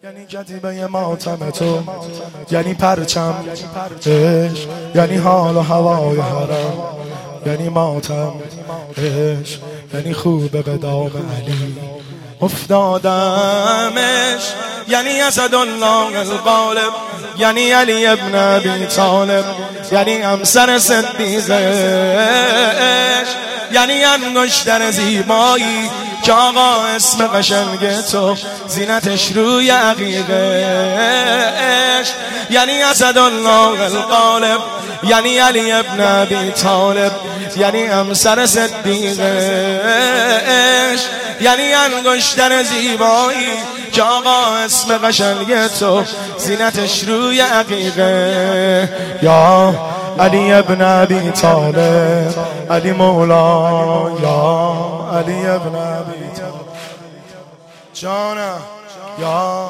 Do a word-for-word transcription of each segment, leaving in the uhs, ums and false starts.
یعنی کتیبه ماتم تو، یعنی پرچم عشق، یعنی حال و هوای حرم، یعنی ماتم عشق، یعنی خوبه به دام علی افتادمش، یعنی اسدالله الغالب، یعنی علی ابن ابی طالب، یعنی همسر صدیقش، یعنی انگشتر زیبایی که آقا اسم قشنگ تو زینتش روی عقیقش، یعنی اسدالله الغالب، یعنی علی ابن ابی طالب، یعنی همسر صدیقش، یعنی انگشتر زیبایی که آقا اسم قشنگ تو زینتش روی عقیقه. یا علی ابن ابی طالب، علی مولا، یا علی ابن ابی طالب جانم، یا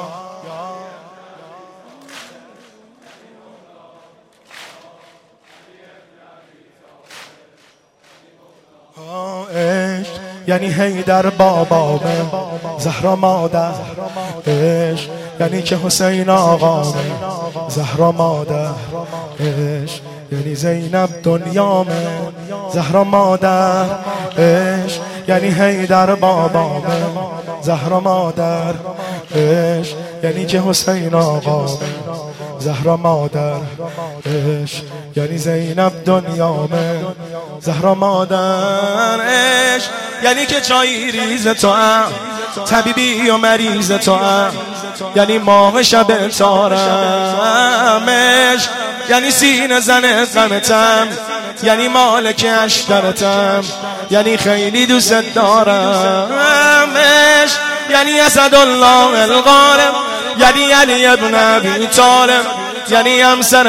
عشق، یعنی حیدر بابا زهرا مادر عشق، یعنی که حسین آقا زهرا مادر عشق، یعنی زینب دنیام زهرا مادر عشق، یعنی حیدر بابا زهرا مادر عشق، یعنی که حسین آقا زهرا مادر عشق، یعنی زینب دنیام زهرا مادر عشق، یعنی که چای ریز تو هم طبیبی و مریض تو هم، یعنی ماه شب تارم عشق، یعنی سینه زن غمتم، یعنی مالک اشترتم، یعنی خیلی دوست دارم عشق، یعنی اسدالله الغالب، یعنی علی ابن ابی طالب، یعنی همسر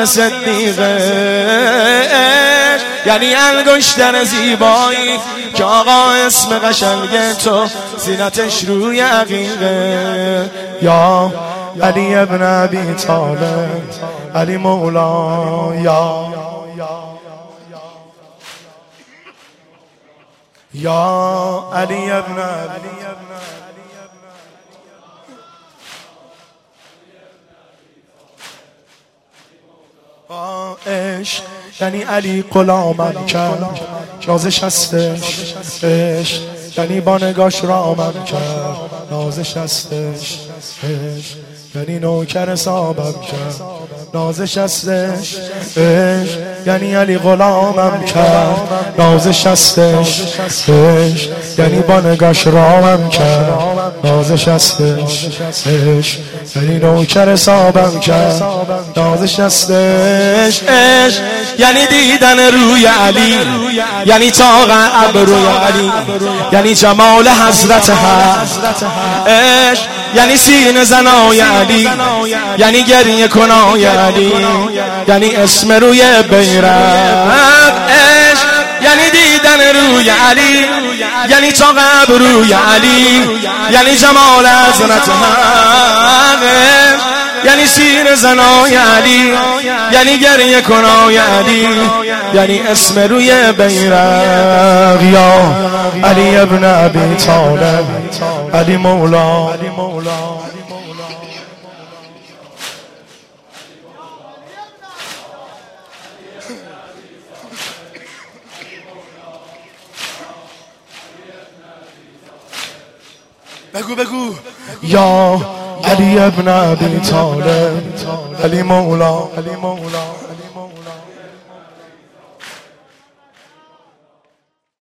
صدیقش، یعنی انگشتر زیبایی که آقا اسم قشنگ تو زینتش روی عقیقه. یا علی ابن ابی طالب، علی مولا، یا یا علی ابن ابی عشق، یعنی علی غلامم کرد نازش هستش عشق، یعنی با نگاش رامم کرد نازش هستش عشق، یعنی نوکر صابم کرد نازش هستش عشق، یعنی علی غلامم کرد نازش هستش عشق، یعنی با نگاش رامم کرد نازش هستش عشق، یعنی نوکر صابم کرد نازش هستش عشق، یعنی دیدن روی علی، یعنی طاق ابروی علی، یعنی جمال حضرت هست عشق، یعنی سینه زنای علی، یعنی گریه کنای علی، یعنی اسم روی بیرق عشق، یعنی دیدن روی علی، یعنی طاق ابروی علی، یعنی جمال حضرت هست، یعنی سینه زنای علی، یعنی گریه کنای علی، یعنی اسم روی بیرق. یا علی ابن ابی طالب، علی مولا، بگو بگو. یا علی ابن ابی طالب، علی مولا، علی مولا.